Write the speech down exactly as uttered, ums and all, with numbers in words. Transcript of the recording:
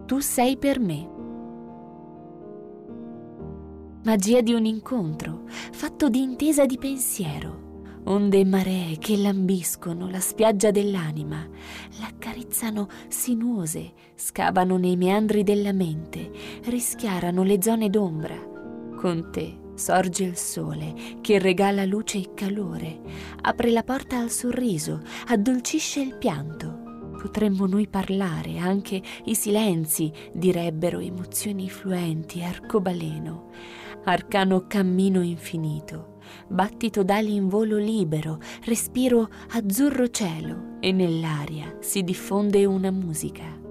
tu sei per me. Magia di un incontro, fatto di intesa di pensiero. Onde e maree che lambiscono la spiaggia dell'anima, l'accarezzano sinuose, scavano nei meandri della mente, rischiarano le zone d'ombra. Con te sorge il sole che regala luce e calore, apre la porta al sorriso, addolcisce il pianto. Potremmo noi parlare, anche i silenzi direbbero emozioni fluenti, arcobaleno, arcano cammino infinito, battito d'ali in volo libero, respiro azzurro cielo, e nell'aria si diffonde una musica.